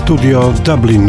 Studio Dublin.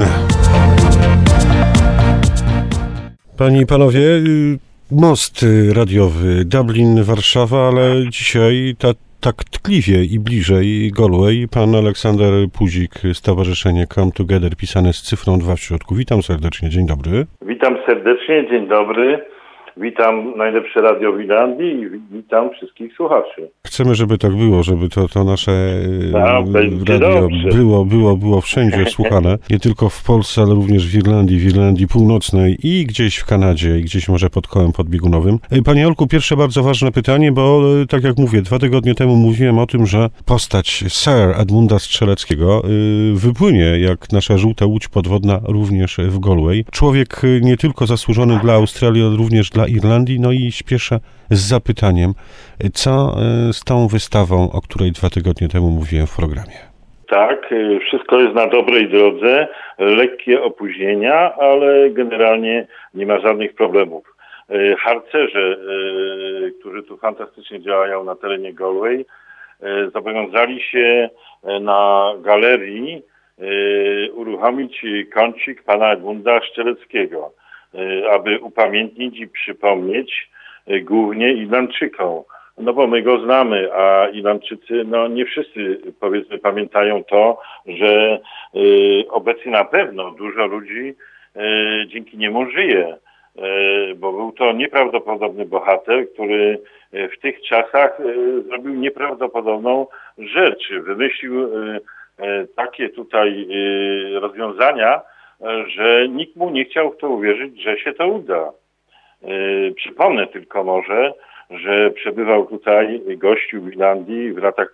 Panie i panowie, most radiowy Dublin-Warszawa, ale dzisiaj tak tkliwie i bliżej Galway pan Aleksander Puzik, Stowarzyszenie Come Together, pisane z cyfrą 2 w środku. Witam serdecznie, dzień dobry. Witam serdecznie, dzień dobry. Witam najlepsze radio w Irlandii i witam wszystkich słuchaczy. Chcemy, żeby tak było, żeby to nasze radio było wszędzie słuchane. Nie tylko w Polsce, ale również w Irlandii Północnej i gdzieś w Kanadzie, i gdzieś może pod kołem podbiegunowym. Panie Olku, pierwsze bardzo ważne pytanie, bo tak jak mówię, 2 tygodnie temu mówiłem o tym, że postać Sir Edmunda Strzeleckiego wypłynie jak nasza żółta łódź podwodna również w Galway. Człowiek nie tylko zasłużony dla Australii, ale również dla Irlandii. No i śpieszę z zapytaniem, co z tą wystawą, o której 2 tygodnie temu mówiłem w programie? Tak, wszystko jest na dobrej drodze, lekkie opóźnienia, ale generalnie nie ma żadnych problemów. Harcerze, którzy tu fantastycznie działają na terenie Galway, zobowiązali się na galerii uruchomić kącik pana Edmunda Strzeleckiego, aby upamiętnić i przypomnieć głównie Irlandczykom. No bo my go znamy, a Irlandczycy, nie wszyscy, powiedzmy, pamiętają to, że obecnie na pewno dużo ludzi dzięki niemu żyje, bo był to nieprawdopodobny bohater, który w tych czasach zrobił nieprawdopodobną rzecz. Wymyślił takie tutaj rozwiązania, że nikt mu nie chciał w to uwierzyć, że się to uda. Przypomnę tylko może, że przebywał tutaj, gościł w Irlandii w latach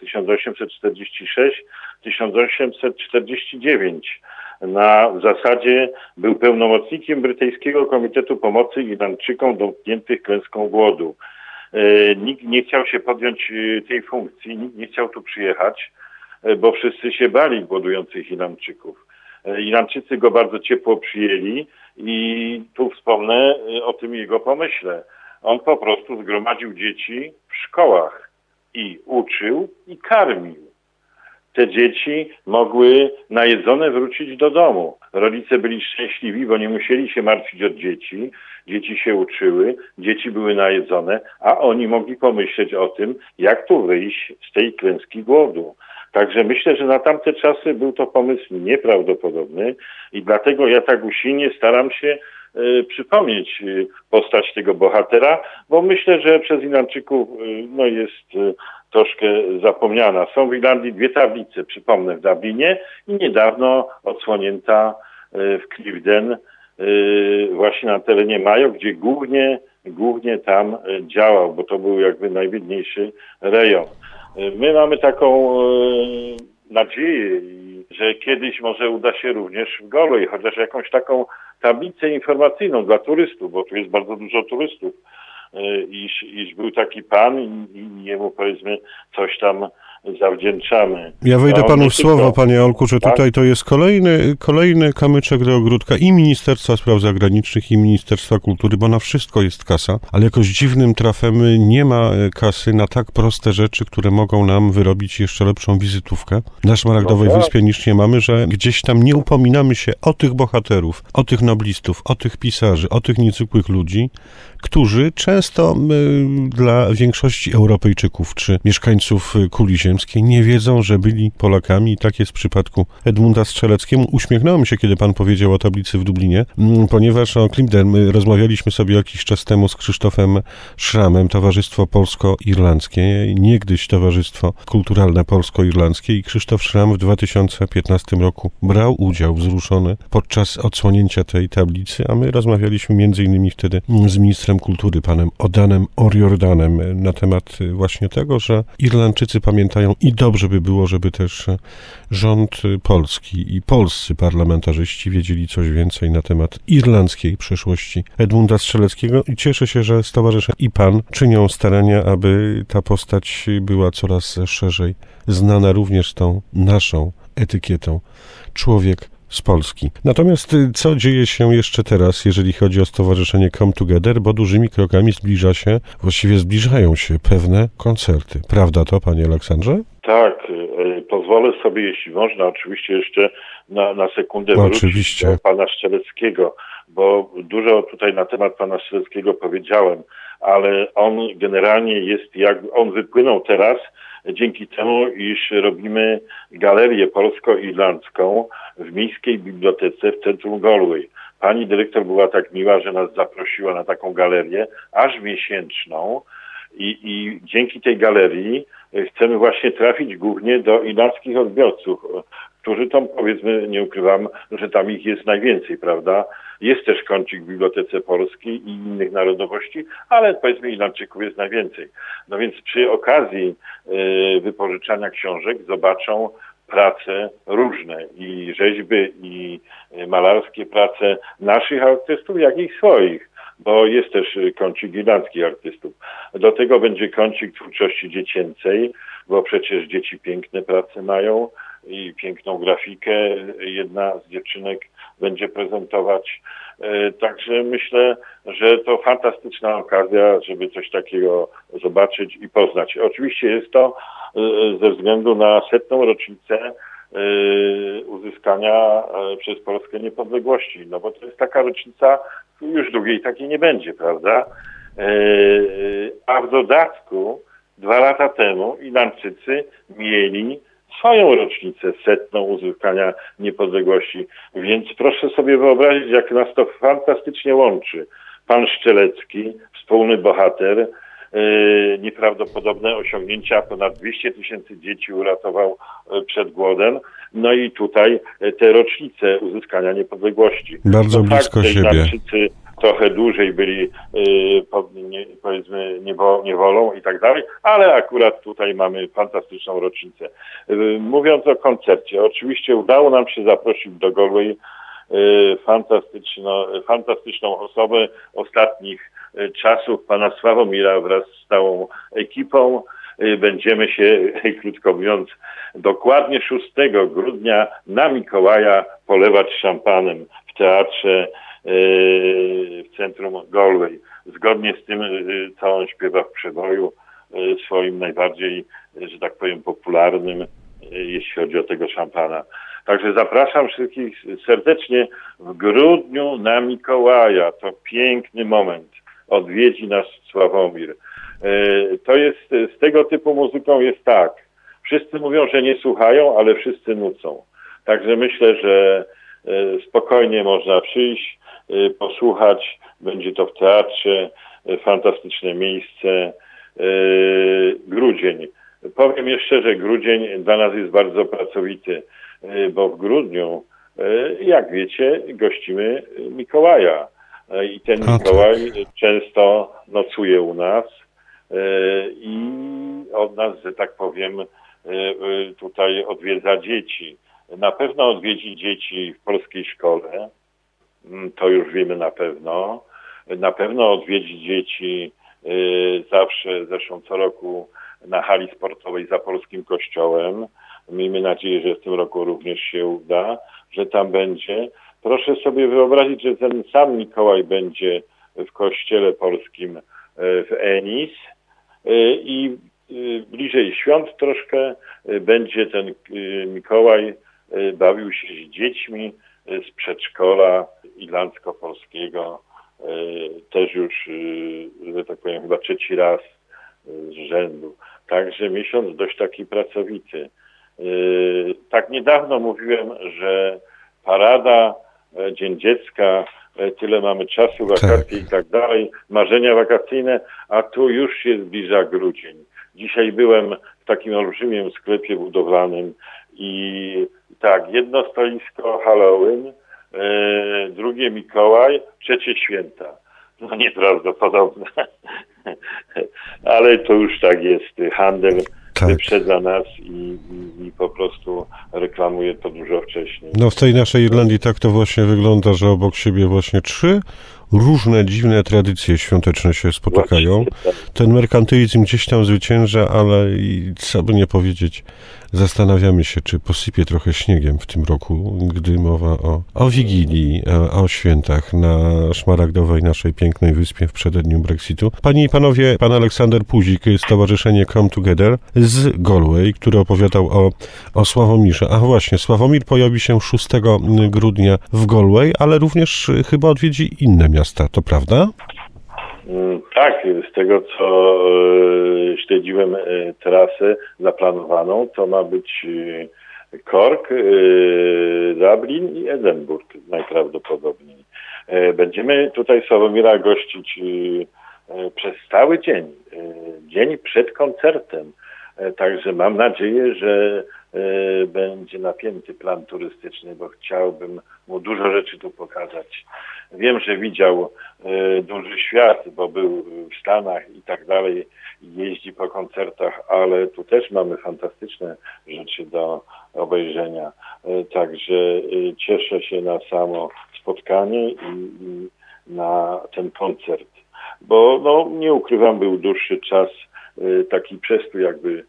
1846-1849. W zasadzie był pełnomocnikiem brytyjskiego Komitetu Pomocy Irlandczykom dotkniętych klęską głodu. Nikt nie chciał się podjąć tej funkcji, nikt nie chciał tu przyjechać, bo wszyscy się bali głodujących Irlandczyków. Irlandczycy go bardzo ciepło przyjęli i tu wspomnę o tym jego pomyśle. On po prostu zgromadził dzieci w szkołach i uczył i karmił. Te dzieci mogły najedzone wrócić do domu. Rodzice byli szczęśliwi, bo nie musieli się martwić o dzieci. Dzieci się uczyły, dzieci były najedzone, a oni mogli pomyśleć o tym, jak tu wyjść z tej klęski głodu. Także myślę, że na tamte czasy był to pomysł nieprawdopodobny i dlatego ja tak usilnie staram się przypomnieć postać tego bohatera, bo myślę, że przez Irlandczyków jest troszkę zapomniana. Są w Irlandii 2 tablice, przypomnę, w Dublinie i niedawno odsłonięta w Cliveden, właśnie na terenie Mayo, gdzie głównie tam działał, bo to był jakby najbiedniejszy rejon. My mamy taką nadzieję, że kiedyś może uda się również w Galway, chociaż jakąś taką tablicę informacyjną dla turystów, bo tu jest bardzo dużo turystów, iż był taki pan i jemu, powiedzmy, coś tam zawdzięczamy. Ja wejdę panu w słowo, panie Olku, że tutaj to jest kolejny kamyczek do ogródka i Ministerstwa Spraw Zagranicznych, i Ministerstwa Kultury, bo na wszystko jest kasa, ale jakoś dziwnym trafem nie ma kasy na tak proste rzeczy, które mogą nam wyrobić jeszcze lepszą wizytówkę na Szmaragdowej Wyspie niż nie mamy, że gdzieś tam nie upominamy się o tych bohaterów, o tych noblistów, o tych pisarzy, o tych niezwykłych ludzi, którzy często dla większości Europejczyków czy mieszkańców kuli ziemskiej nie wiedzą, że byli Polakami i tak jest w przypadku Edmunda Strzeleckiego. Uśmiechnąłem się, kiedy pan powiedział o tablicy w Dublinie, ponieważ o Cliveden my rozmawialiśmy sobie jakiś czas temu z Krzysztofem Szramem, Towarzystwo Polsko-Irlandzkie, niegdyś Towarzystwo Kulturalne Polsko-Irlandzkie, i Krzysztof Szram w 2015 roku brał udział wzruszony podczas odsłonięcia tej tablicy, a my rozmawialiśmy między innymi wtedy z ministrem kultury, panem Odanem O'Riordanem, na temat właśnie tego, że Irlandczycy pamiętają i dobrze by było, żeby też rząd polski i polscy parlamentarzyści wiedzieli coś więcej na temat irlandzkiej przeszłości Edmunda Strzeleckiego, i cieszę się, że stowarzyszenie i pan czynią starania, aby ta postać była coraz szerzej znana również tą naszą etykietą człowiek z Polski. Natomiast co dzieje się jeszcze teraz, jeżeli chodzi o Stowarzyszenie Come Together, bo dużymi krokami zbliżają się pewne koncerty. Prawda to, panie Aleksandrze? Tak. pozwolę sobie, jeśli można, oczywiście jeszcze na sekundę wrócić do pana Szczeleckiego, bo dużo tutaj na temat pana Szczeleckiego powiedziałem, ale on generalnie on wypłynął teraz dzięki temu, iż robimy galerię polsko-irlandzką w Miejskiej Bibliotece w centrum Galway. Pani dyrektor była tak miła, że nas zaprosiła na taką galerię, aż miesięczną, i dzięki tej galerii chcemy właśnie trafić głównie do irlandzkich odbiorców, którzy tam, powiedzmy, nie ukrywam, że tam ich jest najwięcej, prawda? Jest też kącik w Bibliotece Polskiej i innych narodowości, ale powiedzmy Irlandczyków jest najwięcej. No więc przy okazji wypożyczania książek zobaczą prace różne, i rzeźby, i malarskie prace naszych artystów, jak i swoich, bo jest też kącik irlandzkich artystów. Do tego będzie kącik twórczości dziecięcej, bo przecież dzieci piękne prace mają i piękną grafikę jedna z dziewczynek będzie prezentować. Także myślę, że to fantastyczna okazja, żeby coś takiego zobaczyć i poznać. Oczywiście jest to ze względu na 100. rocznicę uzyskania przez Polskę niepodległości, no bo to jest taka rocznica, już drugiej takiej nie będzie, prawda? A w dodatku 2 lata temu Irlandczycy mieli swoją rocznicę 100. uzyskania niepodległości, więc proszę sobie wyobrazić, jak nas to fantastycznie łączy. Pan Szczelecki, wspólny bohater, nieprawdopodobne osiągnięcia, ponad 200 000 dzieci uratował przed głodem, no i tutaj te rocznice uzyskania niepodległości. Bardzo blisko siebie. Irlandczycy trochę dłużej byli, powiedzmy, niewolą i tak dalej, ale akurat tutaj mamy fantastyczną rocznicę. Mówiąc o koncercie, oczywiście udało nam się zaprosić do Galway fantastyczną osobę ostatnich czasów, pana Sławomira, wraz z całą ekipą. Będziemy się, krótko mówiąc, dokładnie 6 grudnia na Mikołaja polewać szampanem w teatrze w centrum Galway. Zgodnie z tym, co on śpiewa w przeboju swoim najbardziej, że tak powiem, popularnym, jeśli chodzi o tego szampana. Także zapraszam wszystkich serdecznie w grudniu na Mikołaja. To piękny moment. Odwiedzi nas Sławomir. To jest, z tego typu muzyką jest tak. Wszyscy mówią, że nie słuchają, ale wszyscy nucą. Także myślę, że spokojnie można przyjść, posłuchać. Będzie to w teatrze. Fantastyczne miejsce. Grudzień. Powiem jeszcze, że grudzień dla nas jest bardzo pracowity, bo w grudniu, jak wiecie, gościmy Mikołaja. I ten Mikołaj często nocuje u nas i od nas, że tak powiem, tutaj odwiedza dzieci. Na pewno odwiedzi dzieci w polskiej szkole, to już wiemy na pewno. Na pewno odwiedzi dzieci zawsze, zresztą co roku, na hali sportowej za Polskim Kościołem. Miejmy nadzieję, że w tym roku również się uda, że tam będzie. Proszę sobie wyobrazić, że ten sam Mikołaj będzie w Kościele Polskim w Ennis i bliżej świąt troszkę będzie ten Mikołaj bawił się z dziećmi z przedszkola irlandzko-polskiego. Też już, że tak powiem, chyba 3. raz z rzędu. Także miesiąc dość taki pracowity. Tak niedawno mówiłem, że parada, Dzień Dziecka, tyle mamy czasu, wakacje i tak dalej, marzenia wakacyjne, a tu już się zbliża grudzień. Dzisiaj byłem w takim olbrzymim sklepie budowlanym i tak, jedno stoisko Halloween, drugie Mikołaj, trzecie święta. No nieprawdopodobne, ale to już tak jest. Handel wyprzedza nas i po prostu reklamuje to dużo wcześniej. No w tej naszej Irlandii tak to właśnie wygląda, że obok siebie właśnie 3 różne dziwne tradycje świąteczne się spotykają. Ten merkantylizm gdzieś tam zwycięża, ale i co by nie powiedzieć, zastanawiamy się, czy posypie trochę śniegiem w tym roku, gdy mowa o Wigilii, o świętach na szmaragdowej naszej pięknej wyspie w przededniu Brexitu. Panie i panowie, pan Aleksander Puzik, Stowarzyszenie Come Together z Galway, który opowiadał o Sławomirze. A właśnie, Sławomir pojawi się 6 grudnia w Galway, ale również chyba odwiedzi inne miasta, to prawda? Tak, z tego co śledziłem trasę zaplanowaną, to ma być Cork, Dublin i Edynburg najprawdopodobniej. Będziemy tutaj Sławomira gościć przez cały dzień, dzień przed koncertem. Także mam nadzieję, że będzie napięty plan turystyczny, bo chciałbym mu dużo rzeczy tu pokazać. Wiem, że widział duży świat, bo był w Stanach i tak dalej, jeździ po koncertach, ale tu też mamy fantastyczne rzeczy do obejrzenia. Także cieszę się na samo spotkanie i na ten koncert, bo no, nie ukrywam, był dłuższy czas taki przestój jakby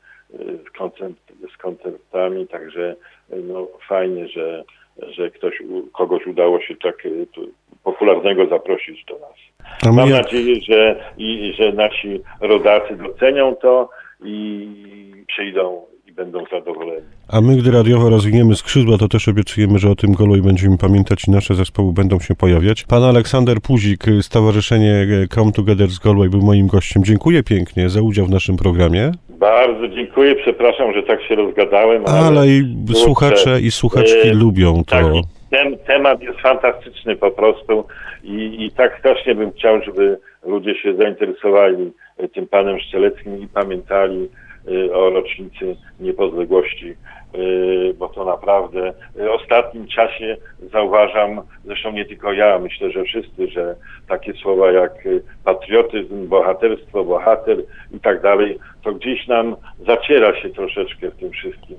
z koncertami, także no, fajnie, że kogoś udało się tak popularnego zaprosić do nas. Mam nadzieję, że nasi rodacy docenią to i przyjdą i będą zadowoleni. A my, gdy radiowo rozwiniemy skrzydła, to też obiecujemy, że o tym Galway będziemy pamiętać i nasze zespoły będą się pojawiać. Pan Aleksander Puzik, Stowarzyszenie Come Together z Galway był moim gościem. Dziękuję pięknie za udział w naszym programie. Bardzo dziękuję, przepraszam, że tak się rozgadałem. Ale i słuchacze i słuchaczki lubią to. Tak, ten temat jest fantastyczny po prostu i tak strasznie bym chciał, żeby ludzie się zainteresowali tym panem Szczeleckim i pamiętali o rocznicy niepodległości, bo to naprawdę w ostatnim czasie zauważam, zresztą nie tylko ja, myślę, że wszyscy, że takie słowa jak patriotyzm, bohaterstwo, bohater i tak dalej, to gdzieś nam zaciera się troszeczkę w tym wszystkim,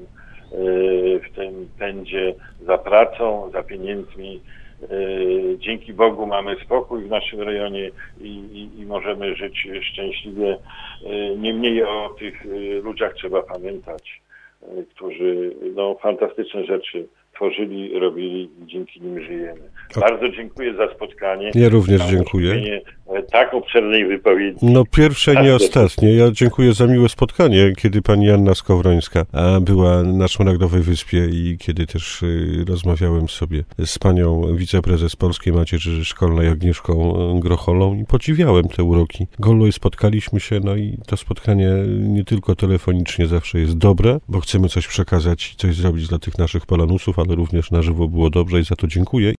w tym pędzie za pracą, za pieniędzmi. Dzięki Bogu mamy spokój w naszym rejonie i możemy żyć szczęśliwie. Niemniej o tych ludziach trzeba pamiętać, którzy no, fantastyczne rzeczy tworzyli, robili i dzięki nim żyjemy. Bardzo dziękuję za spotkanie. Ja również dziękuję. Tak obszernej wypowiedzi. No pierwsze, nie ostatnie. Ja dziękuję za miłe spotkanie, kiedy pani Joanna Skowrońska była na Szmaragdowej Wyspie i kiedy też rozmawiałem sobie z panią wiceprezes Polskiej Macierzy Szkolnej Agnieszką Grocholą i podziwiałem te uroki. Galway, spotkaliśmy się, no i to spotkanie nie tylko telefonicznie zawsze jest dobre, bo chcemy coś przekazać i coś zrobić dla tych naszych Polanusów, ale również na żywo było dobrze i za to dziękuję.